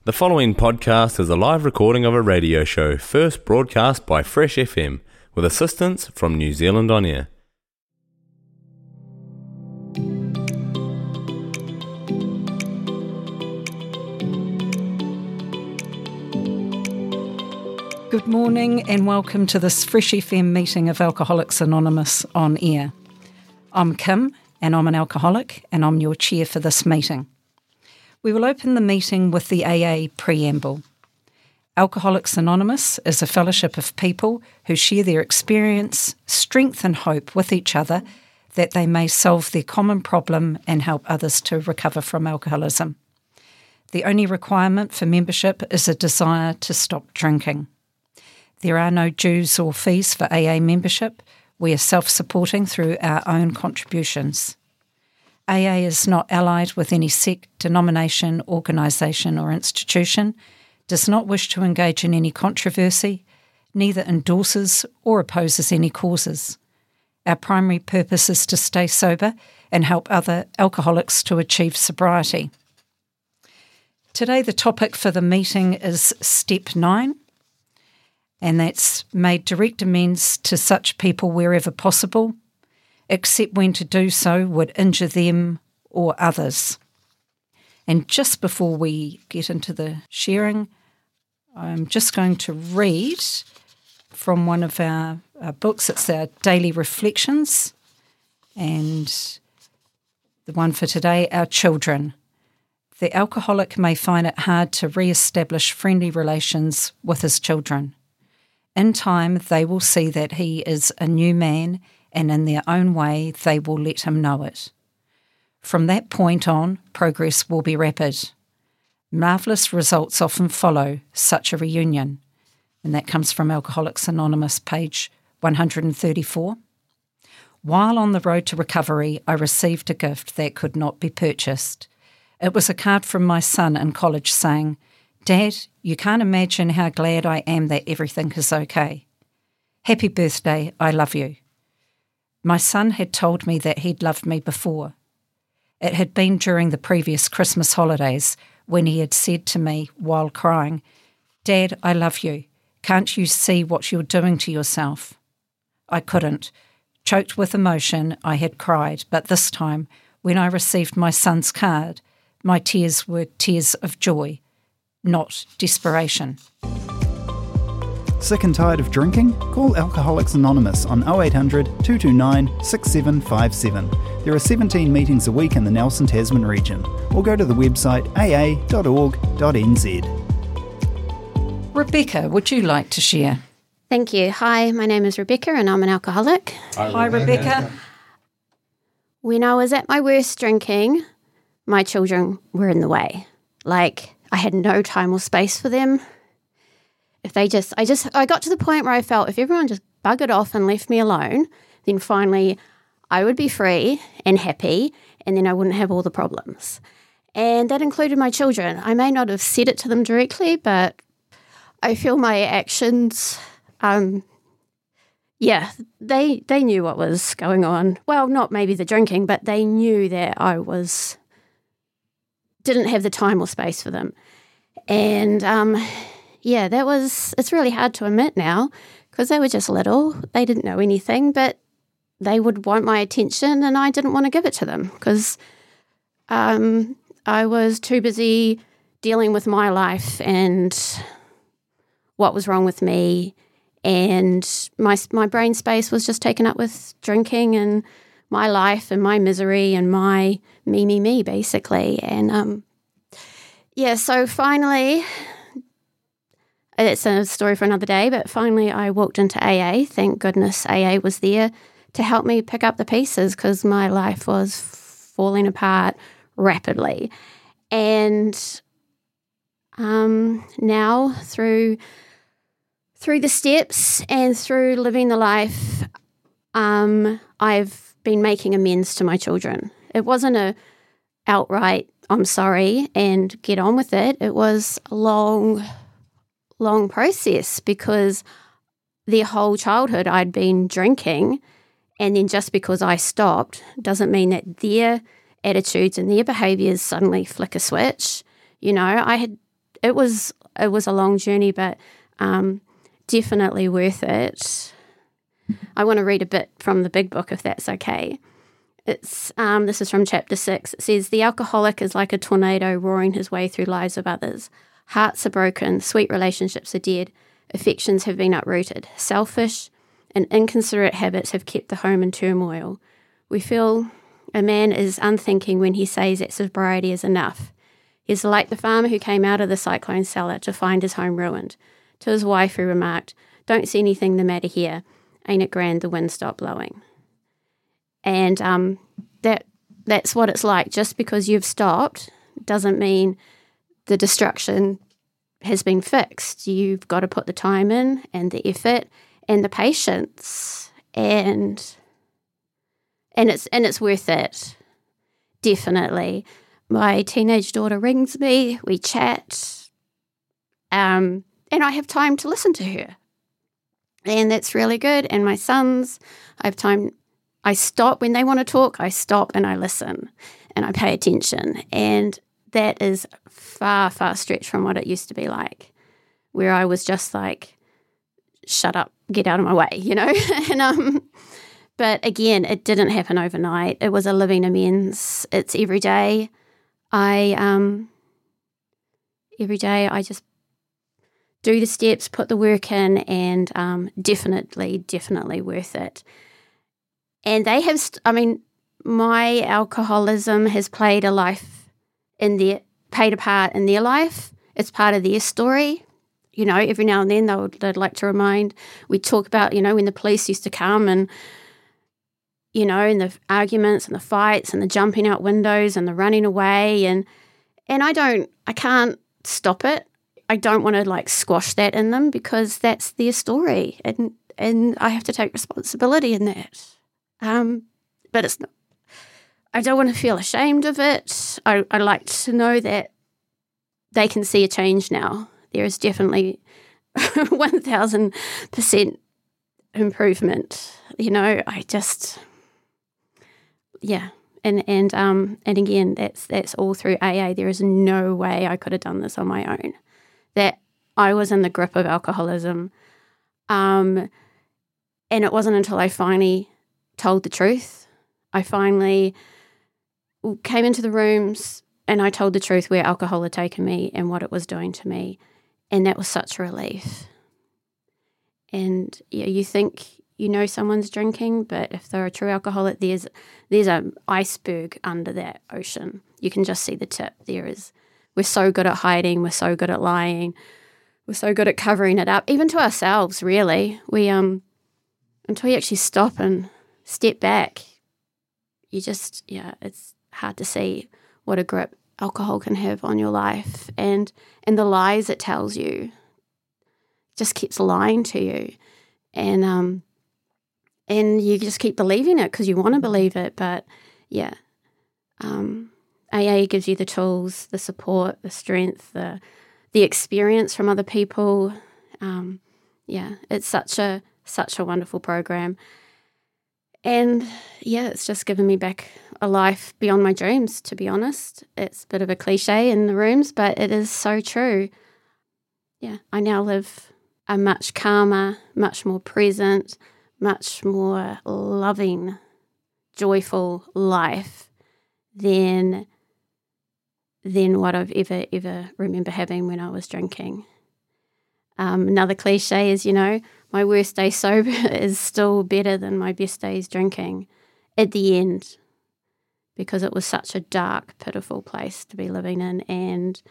The following podcast is a live recording of a radio show first broadcast by Fresh FM with assistance from New Zealand On Air. Good morning and welcome to this Fresh FM meeting of Alcoholics Anonymous On Air. I'm Kim and I'm an alcoholic and I'm your chair for this meeting. We will open the meeting with the AA preamble. Alcoholics Anonymous is a fellowship of people who share their experience, strength and hope with each other that they may solve their common problem and help others to recover from alcoholism. The only requirement for membership is a desire to stop drinking. There are no dues or fees for AA membership. We are self-supporting through our own contributions. AA is not allied with any sect, denomination, organisation or institution, does not wish to engage in any controversy, neither endorses or opposes any causes. Our primary purpose is to stay sober and help other alcoholics to achieve sobriety. Today the topic for the meeting is Step 9, and that's made direct amends to such people wherever possible, except when to do so would injure them or others. And just before we get into the sharing, I'm just going to read from one of our books. It's our Daily Reflections, and the one for today, Our Children. The alcoholic may find it hard to re-establish friendly relations with his children. In time, they will see that he is a new man, and in their own way they will let him know it. From that point on, progress will be rapid. Marvellous results often follow such a reunion, and that comes from Alcoholics Anonymous, page 134. While on the road to recovery, I received a gift that could not be purchased. It was a card from my son in college saying, "Dad, you can't imagine how glad I am that everything is okay. Happy birthday, I love you." My son had told me that he'd loved me before. It had been during the previous Christmas holidays when he had said to me while crying, "Dad, I love you. Can't you see what you're doing to yourself?" I couldn't. Choked with emotion, I had cried, but this time, when I received my son's card, my tears were tears of joy, not desperation. Sick and tired of drinking? Call Alcoholics Anonymous on 0800 229 6757. There are 17 meetings a week in the Nelson Tasman region, or go to the website aa.org.nz. Rebecca, would you like to share? Thank you. Hi, my name is Rebecca and I'm an alcoholic. Hi, Rebecca. When I was at my worst drinking, my children were in the way. Like, I had no time or space for them. If they I got to the point where I felt if everyone just buggered off and left me alone, then finally I would be free and happy, and then I wouldn't have all the problems. And that included my children. I may not have said it to them directly, but I feel my actions, they knew what was going on. Well, not maybe the drinking, but they knew that I didn't have the time or space for them. And it's really hard to admit now because they were just little. They didn't know anything, but they would want my attention and I didn't want to give it to them because I was too busy dealing with my life and what was wrong with me, and my brain space was just taken up with drinking and my life and my misery and my me, basically. And so finally, it's a story for another day, but finally I walked into AA. Thank goodness AA was there to help me pick up the pieces because my life was falling apart rapidly. And now through the steps and through living the life, I've been making amends to my children. It wasn't a outright, I'm sorry, and get on with it. It was a long process because their whole childhood I'd been drinking, and then just because I stopped doesn't mean that their attitudes and their behaviours suddenly flick a switch. You know, I had it was a long journey, but definitely worth it. I want to read a bit from the big book, if that's okay. It's this is from chapter 6. It says, "The alcoholic is like a tornado roaring his way through lives of others. Hearts are broken, sweet relationships are dead, affections have been uprooted, selfish and inconsiderate habits have kept the home in turmoil. We feel a man is unthinking when he says that sobriety is enough. He's like the farmer who came out of the cyclone cellar to find his home ruined. To his wife he remarked, 'Don't see anything the matter here. Ain't it grand the wind stopped blowing?'" And that's what it's like. Just because you've stopped doesn't mean the destruction has been fixed. You've got to put the time in and the effort and the patience, and it's worth it. Definitely. My teenage daughter rings me, we chat, and I have time to listen to her. And that's really good. And my sons, I have time. I stop when they want to talk. I stop and I listen and I pay attention. And that is far, far stretched from what it used to be like, where I was just like, shut up, get out of my way, and but again, it didn't happen overnight. It was a living amends. It's every day. Every day I just do the steps, put the work in, and definitely worth it. And they have, my alcoholism has played a part in their life. It's part of their story. Every now and then they'd like to remind, we talk about, when the police used to come and, and the arguments and the fights and the jumping out windows and the running away. And I can't stop it. I don't want to squash that in them because that's their story. And I have to take responsibility in that. But it's not, I don't want to feel ashamed of it. I like to know that they can see a change now. There is definitely 1,000% improvement. And again, that's all through AA. There is no way I could have done this on my own. That I was in the grip of alcoholism, and it wasn't until I finally told the truth. I finally came into the rooms and I told the truth where alcohol had taken me and what it was doing to me. And that was such a relief. And you think someone's drinking, but if they're a true alcoholic, there's an iceberg under that ocean. You can just see the tip. We're so good at hiding. We're so good at lying. We're so good at covering it up, even to ourselves, really. We until you actually stop and step back, it's hard to see what a grip alcohol can have on your life, and the lies it tells you just keeps lying to you, and you just keep believing it because you want to believe it. But AA gives you the tools, the support, the strength, the experience from other people. It's such a wonderful program. And it's just given me back a life beyond my dreams, to be honest. It's a bit of a cliche in the rooms, but it is so true. I now live a much calmer, much more present, much more loving, joyful life than what I've ever remember having when I was drinking. Another cliche is, my worst day sober is still better than my best days drinking at the end, because it was such a dark, pitiful place to be living in. And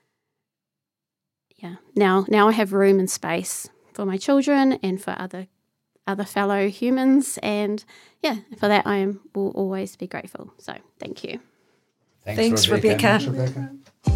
now I have room and space for my children and for other fellow humans, and for that will always be grateful. So thank you. Thanks Rebecca.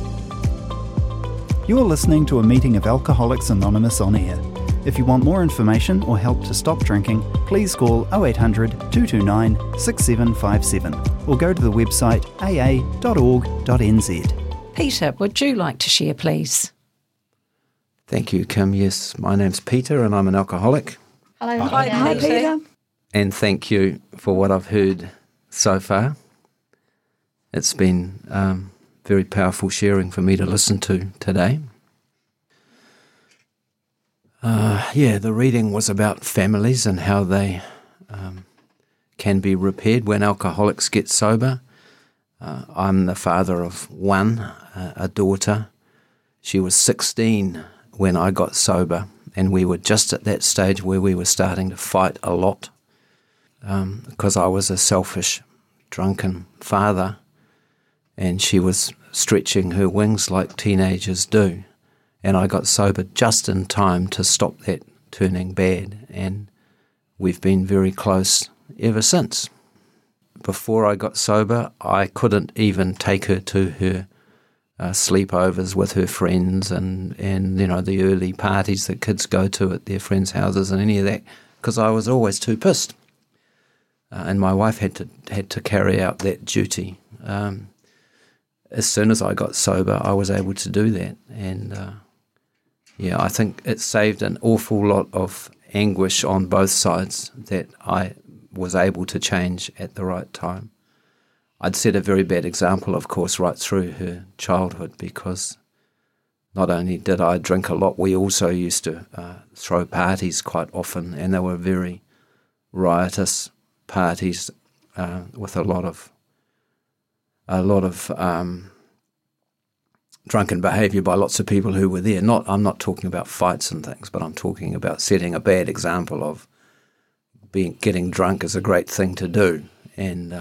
You're listening to a meeting of Alcoholics Anonymous on air. If you want more information or help to stop drinking, please call 0800 229 6757 or go to the website aa.org.nz. Peter, would you like to share, please? Thank you, Kim. Yes, my name's Peter and I'm an alcoholic. Hello, Hi, Peter. And thank you for what I've heard so far. It's been very powerful sharing for me to listen to today. The reading was about families and how they can be repaired when alcoholics get sober. I'm the father of one, a daughter. She was 16 when I got sober, and we were just at that stage where we were starting to fight a lot because I was a selfish, drunken father, and she was stretching her wings like teenagers do. And I got sober just in time to stop that turning bad, and we've been very close ever since. Before I got sober, I couldn't even take her to her sleepovers with her friends and the early parties that kids go to at their friends' houses and any of that, because I was always too pissed. And my wife had to carry out that duty. As soon as I got sober, I was able to do that, and I think it saved an awful lot of anguish on both sides that I was able to change at the right time. I'd set a very bad example, of course, right through her childhood, because not only did I drink a lot, we also used to throw parties quite often, and they were very riotous parties with a lot of drunken behaviour by lots of people who were there. I'm not talking about fights and things, but I'm talking about setting a bad example of getting drunk is a great thing to do. And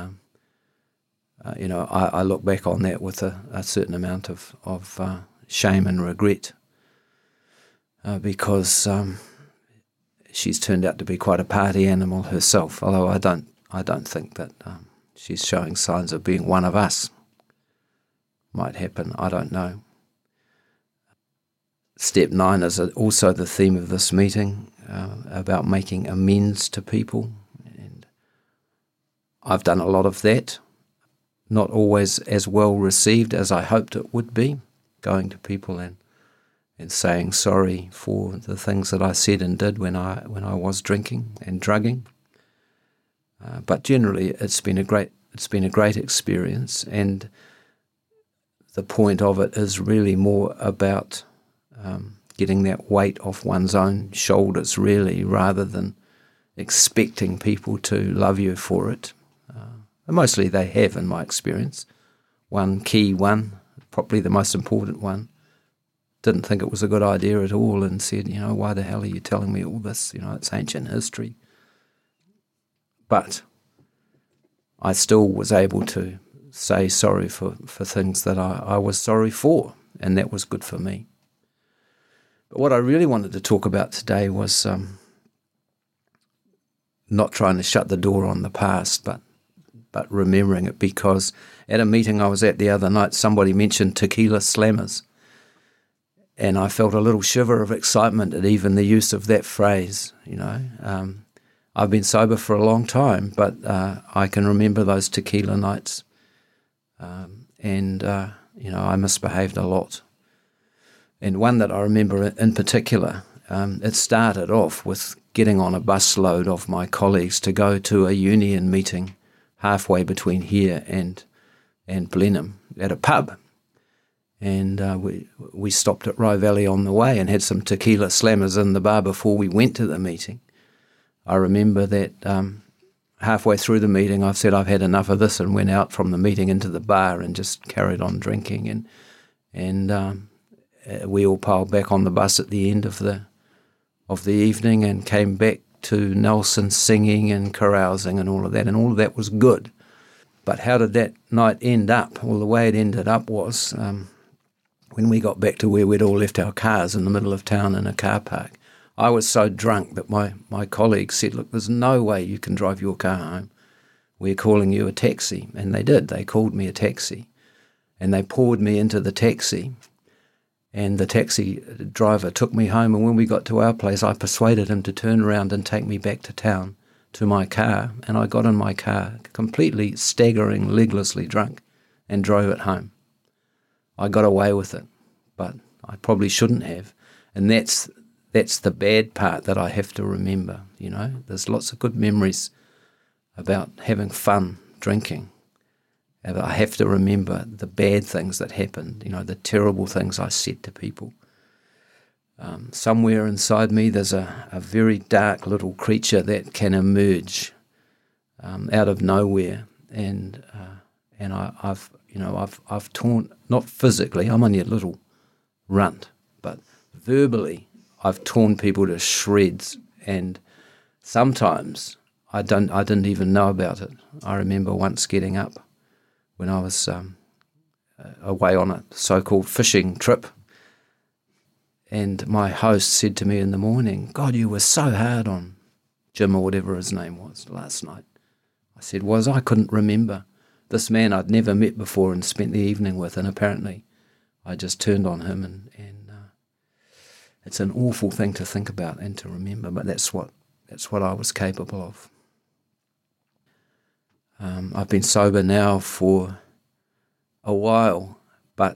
I look back on that with a certain amount of shame and regret because she's turned out to be quite a party animal herself. Although I don't think that she's showing signs of being one of us. Might happen, I don't know. Step 9 is also the theme of this meeting, about making amends to people. And I've done a lot of that, not always as well received as I hoped it would be, going to people and saying sorry for the things that I said and did when I was drinking and drugging. But generally, it's been a great experience, and the point of it is really more about getting that weight off one's own shoulders, really, rather than expecting people to love you for it. And mostly they have, in my experience. One key one, probably the most important one, didn't think it was a good idea at all and said, why the hell are you telling me all this? It's ancient history. But I still was able to say sorry for things that I was sorry for, and that was good for me. But what I really wanted to talk about today was not trying to shut the door on the past, but remembering it, because at a meeting I was at the other night, somebody mentioned tequila slammers, and I felt a little shiver of excitement at even the use of that phrase. I've been sober for a long time, but I can remember those tequila nights. I misbehaved a lot. And one that I remember in particular, it started off with getting on a busload of my colleagues to go to a union meeting halfway between here and Blenheim at a pub. And we stopped at Rye Valley on the way and had some tequila slammers in the bar before we went to the meeting. I remember that halfway through the meeting, I've said I've had enough of this, and went out from the meeting into the bar and just carried on drinking. And we all piled back on the bus at the end of the evening and came back to Nelson singing and carousing and all of that. And all of that was good. But how did that night end up? Well, the way it ended up was when we got back to where we'd all left our cars in the middle of town in a car park, I was so drunk that my colleagues said, look, there's no way you can drive your car home. We're calling you a taxi. And they did. They called me a taxi. And they poured me into the taxi. And the taxi driver took me home. And when we got to our place, I persuaded him to turn around and take me back to town to my car. And I got in my car, completely staggering, leglessly drunk, and drove it home. I got away with it, but I probably shouldn't have. And that's the bad part that I have to remember, There's lots of good memories about having fun drinking. I have to remember the bad things that happened, the terrible things I said to people. somewhere inside me there's a very dark little creature that can emerge out of nowhere, and I've torn, not physically, I'm only a little runt, but verbally I've torn people to shreds, and sometimes I didn't even know about it. I remember once getting up when I was away on a so-called fishing trip, and my host said to me in the morning, "God, you were so hard on Jim," or whatever his name was, last night. I said, I couldn't remember. This man I'd never met before and spent the evening with, and apparently I just turned on him, and it's an awful thing to think about and to remember, but that's what I was capable of. I've been sober now for a while, but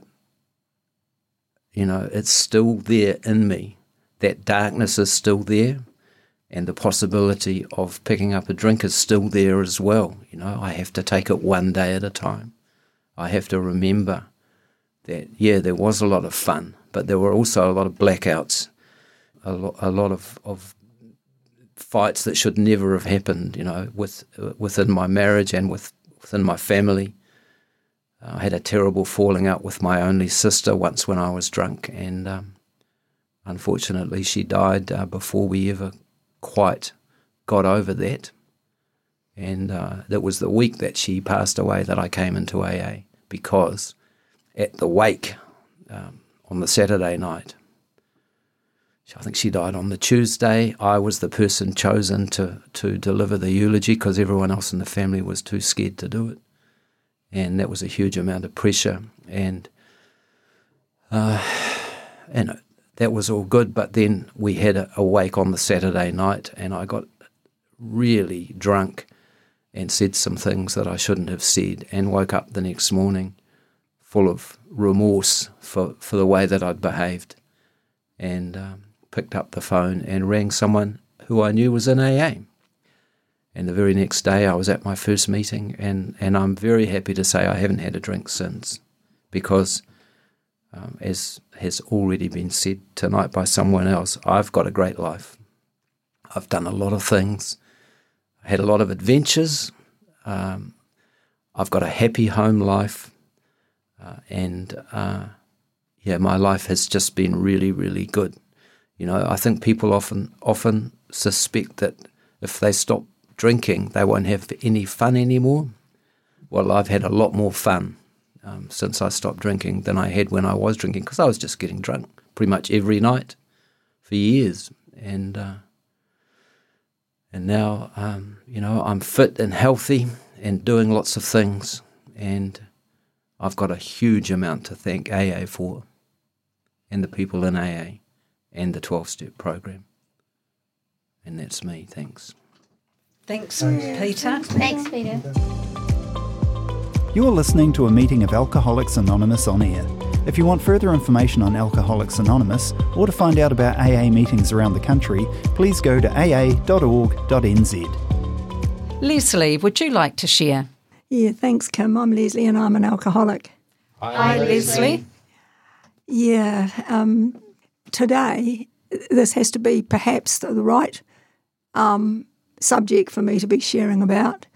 it's still there in me. That darkness is still there, and the possibility of picking up a drink is still there as well. I have to take it one day at a time. I have to remember that, there was a lot of fun, but there were also a lot of blackouts, a lot of fights that should never have happened, within my marriage and within my family. I had a terrible falling out with my only sister once when I was drunk, and unfortunately she died before we ever quite got over that. And that was the week that she passed away that I came into AA, because at the wake on the Saturday night, I think she died on the Tuesday, I was the person chosen to deliver the eulogy because everyone else in the family was too scared to do it. And that was a huge amount of pressure, and that was all good. But then we had a wake on the Saturday night, and I got really drunk and said some things that I shouldn't have said, and woke up the next morning full of remorse for the way that I'd behaved, and picked up the phone and rang someone who I knew was in AA. And the very next day I was at my first meeting, and I'm very happy to say I haven't had a drink since, because as has already been said tonight by someone else, I've got a great life. I've done a lot of things. I had a lot of adventures. I've got a happy home life. My life has just been really, really good. I think people often suspect that if they stop drinking, they won't have any fun anymore. Well, I've had a lot more fun since I stopped drinking than I had when I was drinking, because I was just getting drunk pretty much every night for years. And now, I'm fit and healthy and doing lots of things, and I've got a huge amount to thank AA for, and the people in AA and the 12-step program. And that's me. Thanks. Thanks, Peter. Thanks, Peter. You're listening to a meeting of Alcoholics Anonymous on air. If you want further information on Alcoholics Anonymous, or to find out about AA meetings around the country, please go to aa.org.nz. Leslie, would you like to share? Yeah, thanks, Kim. I'm Leslie and I'm an alcoholic. Hi, Leslie. Yeah, today this has to be perhaps the right subject for me to be sharing about,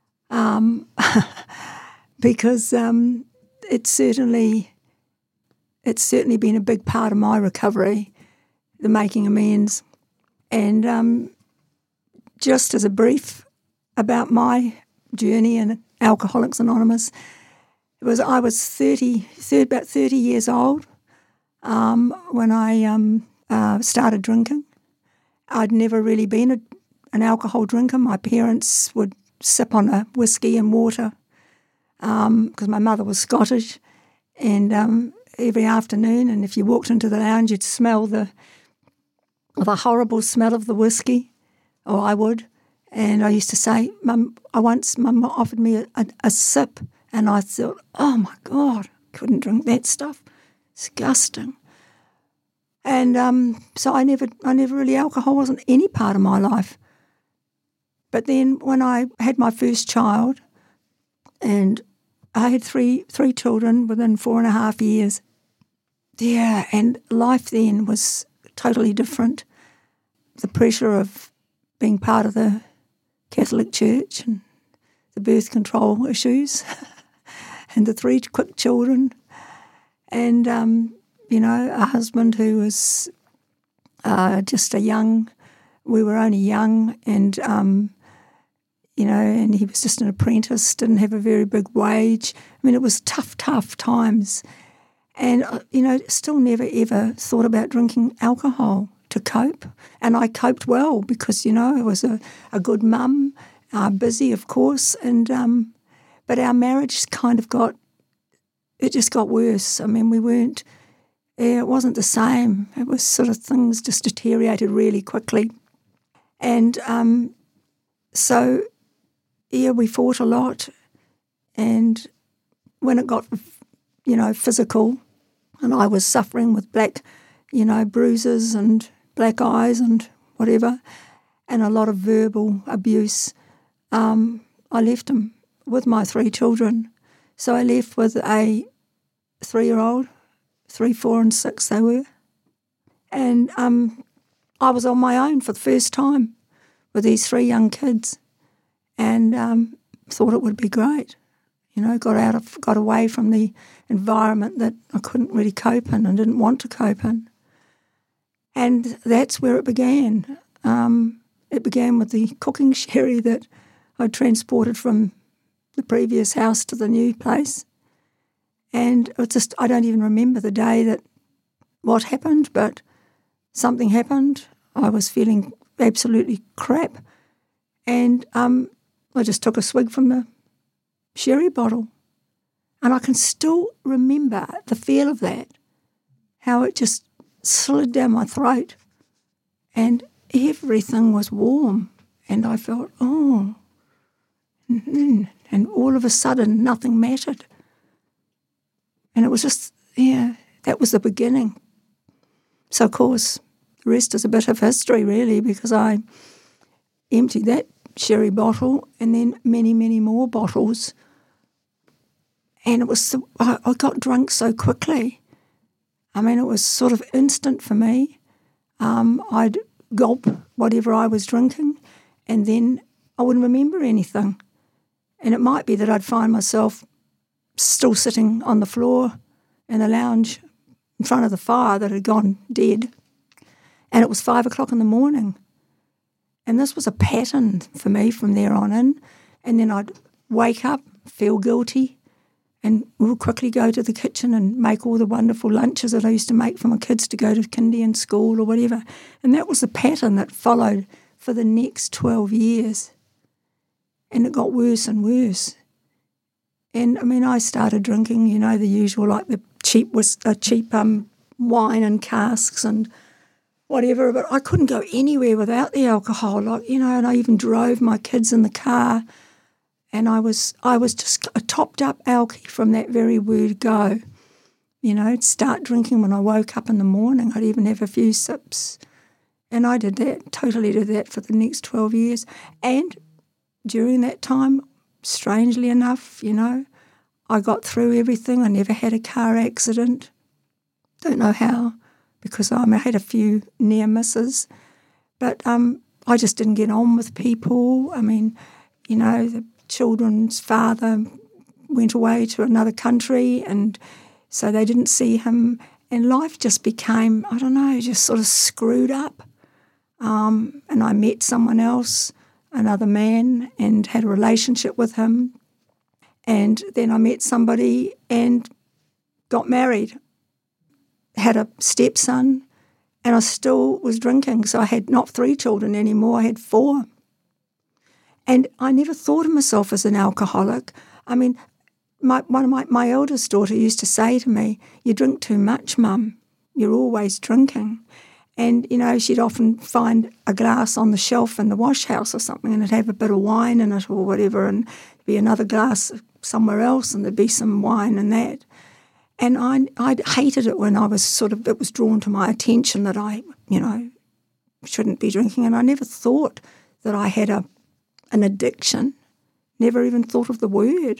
because it's certainly been a big part of my recovery, the making amends. And just as a brief about my journey in Alcoholics Anonymous, I was about 30 years old when I started drinking. I'd never really been an alcohol drinker. My parents would sip on a whiskey and water because my mother was Scottish, and every afternoon, and if you walked into the lounge, you'd smell the horrible smell of the whiskey, or I would. And I used to say, Mum offered me a sip, and I thought, oh my God, couldn't drink that stuff. Disgusting. And so I never really, alcohol wasn't any part of my life. But then when I had my first child, and I had three children within 4.5 years, yeah, and life then was totally different. The pressure of being part of the Catholic Church and the birth control issues and the 3 quick children and, a husband who was just we were only young and, and he was just an apprentice, didn't have a very big wage. I mean, it was tough times. And, still never ever thought about drinking alcohol to cope. And I coped well because, I was a good mum, busy, of course. And but our marriage kind of got worse. I mean, it wasn't the same. It was sort of things just deteriorated really quickly. And we fought a lot. And when it got, physical, and I was suffering with black, bruises and black eyes and whatever, and a lot of verbal abuse, I left him with my 3 children. So I left with a 3-year-old, 3, 4 and 6 they were. And I was on my own for the first time with these 3 young kids and thought it would be great. Got away from the environment that I couldn't really cope in and didn't want to cope in. And that's where it began. It began with the cooking sherry that I transported from the previous house to the new place. And I don't even remember the day that what happened, but something happened. I was feeling absolutely crap. And I just took a swig from the sherry bottle. And I can still remember the feel of that, how it just slid down my throat. And everything was warm. And I felt, and all of a sudden nothing mattered. And it was just, that was the beginning. So, of course, the rest is a bit of history, really, because I emptied that sherry bottle and then many, many more bottles. And I got drunk so quickly. I mean, it was sort of instant for me. I'd gulp whatever I was drinking and then I wouldn't remember anything. And it might be that I'd find myself still sitting on the floor in a lounge in front of the fire that had gone dead. And it was 5 o'clock in the morning. And this was a pattern for me from there on in. And then I'd wake up, feel guilty, and we'll quickly go to the kitchen and make all the wonderful lunches that I used to make for my kids to go to kindy and school or whatever. And that was the pattern that followed for the next 12 years. And it got worse and worse. And, I mean, I started drinking, the usual, like the cheap wine and casks and whatever, but I couldn't go anywhere without the alcohol, and I even drove my kids in the car. And I was just a topped-up alkie from that very word go. Start drinking when I woke up in the morning. I'd even have a few sips. And I totally did that for the next 12 years. And during that time, strangely enough, I got through everything. I never had a car accident. Don't know how, because I had a few near misses. But I just didn't get on with people. I mean, the children's father went away to another country and so they didn't see him and life just became, I don't know, just sort of screwed up. And I met someone else, another man, and had a relationship with him. And then I met somebody and got married, had a stepson, and I still was drinking. So I had not 3 children anymore, I had 4. And I never thought of myself as an alcoholic. I mean, my eldest daughter used to say to me, "You drink too much, Mum. You're always drinking." And, she'd often find a glass on the shelf in the wash house or something and it'd have a bit of wine in it or whatever and there'd be another glass somewhere else and there'd be some wine in that. And I hated it when it was drawn to my attention that I, shouldn't be drinking. And I never thought that I had an addiction, never even thought of the word.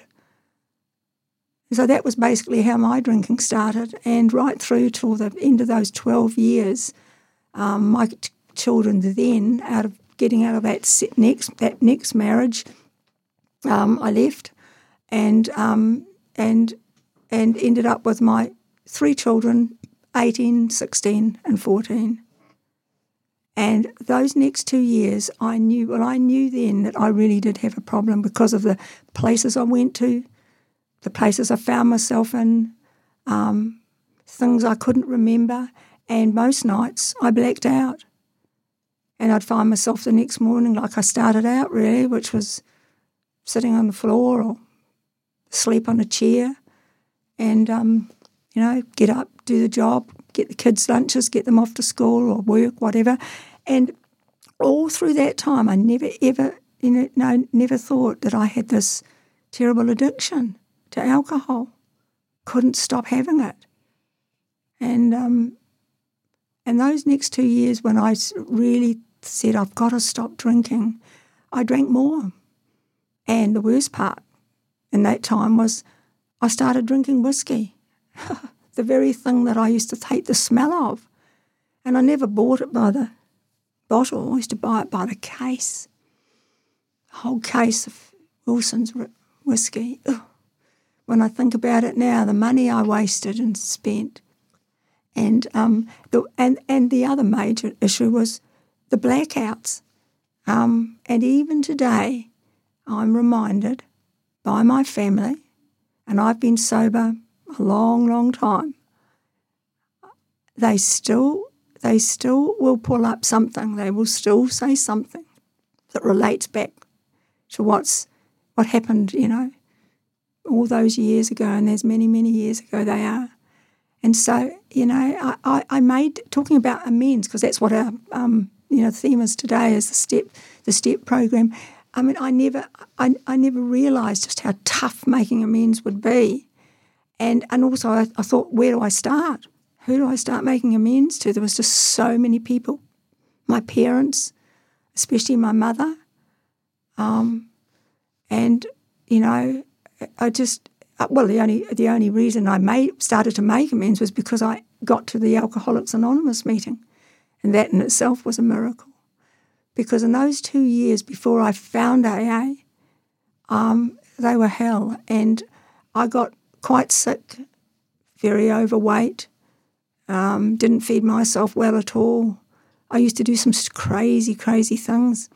So that was basically how my drinking started, and right through till the end of those 12 years, My children then, getting out of that next marriage, I left and ended up with my 3 children, 18, 16 and 14. And those next 2 years, I knew then that I really did have a problem because of the places I went to, the places I found myself in, things I couldn't remember, and most nights I blacked out. And I'd find myself the next morning like I started out really, which was sitting on the floor or sleep on a chair and, get up, do the job, get the kids' lunches, get them off to school or work, whatever. And all through that time, I never ever, never thought that I had this terrible addiction to alcohol. Couldn't stop having it. And those next 2 years when I really said, I've got to stop drinking, I drank more. And the worst part in that time was I started drinking whiskey, the very thing that I used to hate the smell of. And I never bought it by the bottle. I used to buy it by the case, a whole case of Wilson's whiskey. Ugh. When I think about it now, the money I wasted and spent. And the other major issue was the blackouts. And even today, I'm reminded by my family, and I've been sober a long, long time, they still will pull up something. They will still say something that relates back to what happened, all those years ago, and there's many, many years ago they are. And so, I made, talking about amends, because that's what our, theme is today, is the STEP program. I mean, I never realised just how tough making amends would be. And also I thought, where do I start? Who do I start making amends to? There was just so many people. My parents, especially my mother. The only reason I started to make amends was because I got to the Alcoholics Anonymous meeting, and that in itself was a miracle. Because in those 2 years before I found AA, they were hell, and I got quite sick, very overweight, didn't feed myself well at all. I used to do some crazy, crazy things.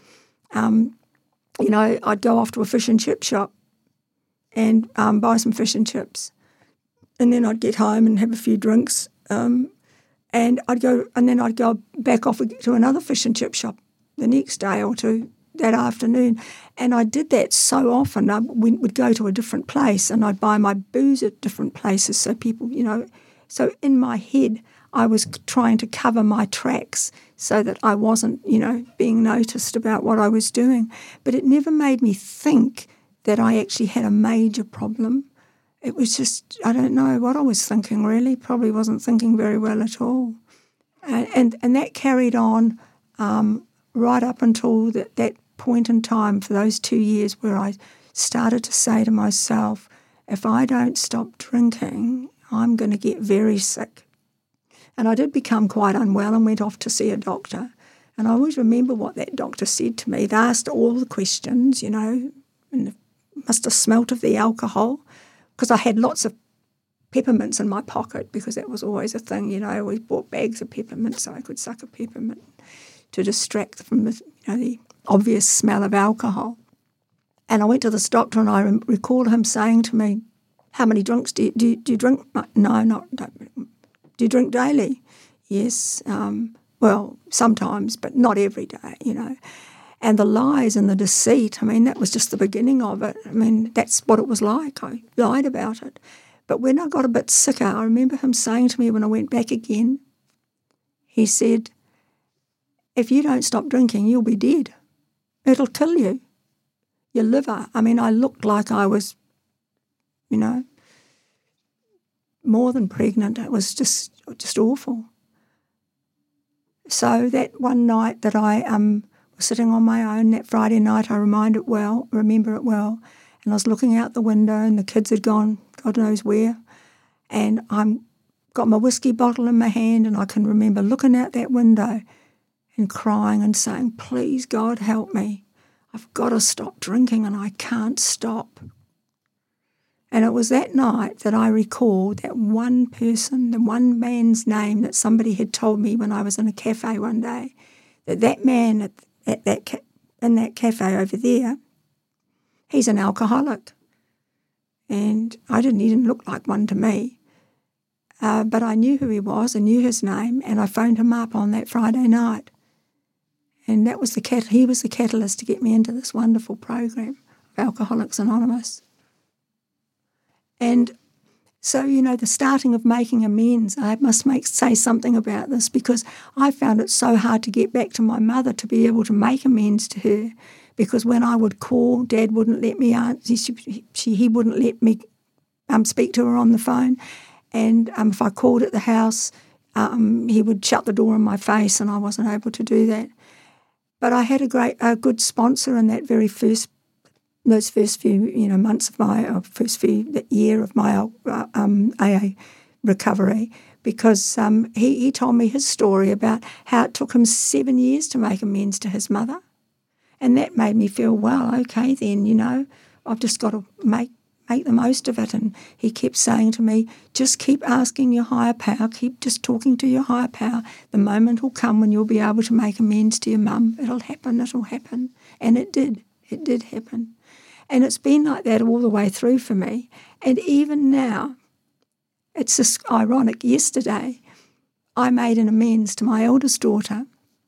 I'd go off to a fish and chip shop and buy some fish and chips, and then I'd get home and have a few drinks, and I'd go back off to another fish and chip shop the next day or two that afternoon. And I did that so often. I would go to a different place and I'd buy my booze at different places so people, so in my head I was trying to cover my tracks so that I wasn't, being noticed about what I was doing. But it never made me think that I actually had a major problem. It was just, I don't know what I was thinking really, probably wasn't thinking very well at all. And that carried on right up until that point in time for those 2 years where I started to say to myself, if I don't stop drinking, I'm going to get very sick. And I did become quite unwell and went off to see a doctor. And I always remember what that doctor said to me. They asked all the questions, and must have smelt of the alcohol, because I had lots of peppermints in my pocket, because that was always a thing, I always bought bags of peppermint so I could suck a peppermint to distract from the obvious smell of alcohol. And I went to this doctor, and I recall him saying to me, how many drinks do you drink? No, do you drink daily? Yes, well, sometimes, but not every day, And the lies and the deceit, that was just the beginning of it. That's what it was like. I lied about it. But when I got a bit sicker, I remember him saying to me when I went back again, he said, if you don't stop drinking, you'll be dead. It'll kill you. Your liver. I looked like I was, more than pregnant. It was just awful. So that one night that I was sitting on my own, that Friday night, I remember it well, and I was looking out the window and the kids had gone God knows where, and I'm got my whiskey bottle in my hand, and I can remember looking out that window and crying and saying, please, God, help me. I've got to stop drinking and I can't stop. And it was that night that I recalled that one person, the one man's name that somebody had told me when I was in a cafe one day, that man in that cafe over there, he's an alcoholic. And he didn't look like one to me. But I knew who he was, I knew his name, and I phoned him up on that Friday night. And that was he was the catalyst to get me into this wonderful program of Alcoholics Anonymous. And so, the starting of making amends, I must say something about this, because I found it so hard to get back to my mother to be able to make amends to her, because when I would call, Dad wouldn't let me answer. He wouldn't let me speak to her on the phone. And if I called at the house, he would shut the door in my face, and I wasn't able to do that. But I had a good sponsor in that those first few months of first few year of my AA recovery, because he told me his story about how it took him 7 years to make amends to his mother, and that made me feel, well, okay then, I've just got to make the most of it. And he kept saying to me, just keep asking your higher power, keep just talking to your higher power. The moment will come when you'll be able to make amends to your mum. It'll happen. And it did happen. And it's been like that all the way through for me. And even now, it's just ironic. Yesterday, I made an amends to my eldest daughter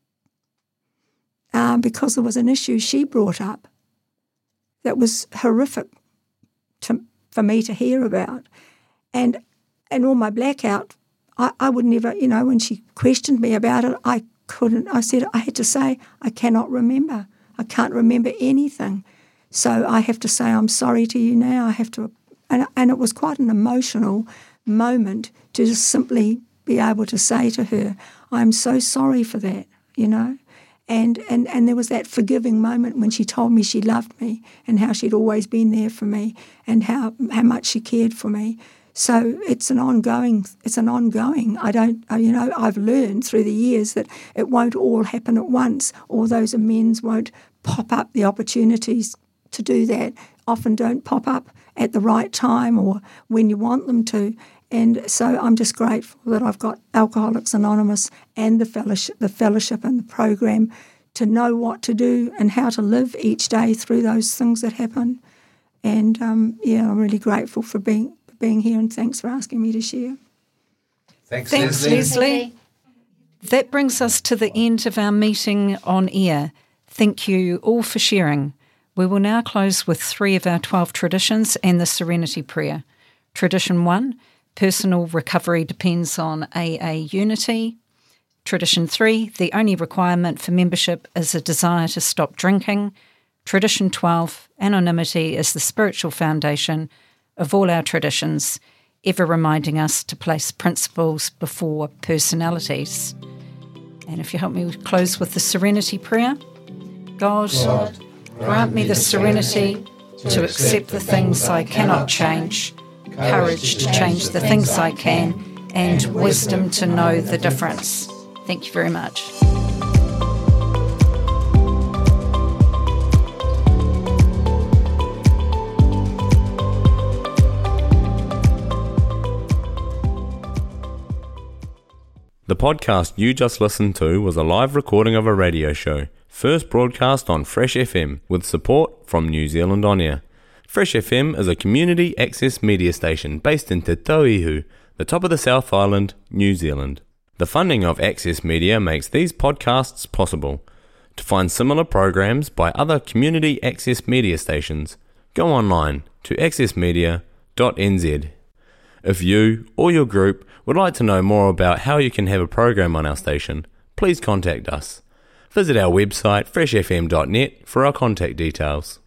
because there was an issue she brought up that was horrific for me to hear about. And all my blackout, I would never, when she questioned me about it, I had to say, I cannot remember. I can't remember anything. So I have to say, I'm sorry to you now. I have to, and it was quite an emotional moment to just simply be able to say to her, I'm so sorry for that, And there was that forgiving moment when she told me she loved me and how she'd always been there for me and how much she cared for me. So it's an ongoing, I've learned through the years that it won't all happen at once. All those amends won't pop up. The opportunities to do that often don't pop up at the right time or when you want them to. And so I'm just grateful that I've got Alcoholics Anonymous and the fellowship and the program to know what to do and how to live each day through those things that happen. And I'm really grateful for being here, and thanks for asking me to share. Thanks, Leslie. That brings us to the end of our meeting on air. Thank you all for sharing. We will now close with 3 of our 12 traditions and the Serenity Prayer. Tradition 1, personal recovery depends on AA unity. Tradition 3, the only requirement for membership is a desire to stop drinking. Tradition 12, anonymity is the spiritual foundation of all our traditions, ever reminding us to place principles before personalities. And if you help me close with the Serenity Prayer. God, grant me the serenity to accept the things I cannot change, courage to change the things I can, and wisdom to know the difference. Thank you very much. The podcast you just listened to was a live recording of a radio show, first broadcast on Fresh FM with support from New Zealand On Air. Fresh FM is a community access media station based in Te Tauihu, the top of the South Island, New Zealand. The funding of Access Media makes these podcasts possible. To find similar programs by other community access media stations, go online to accessmedia.nz. If you or your group would like to know more about how you can have a program on our station, please contact us. Visit our website freshfm.net for our contact details.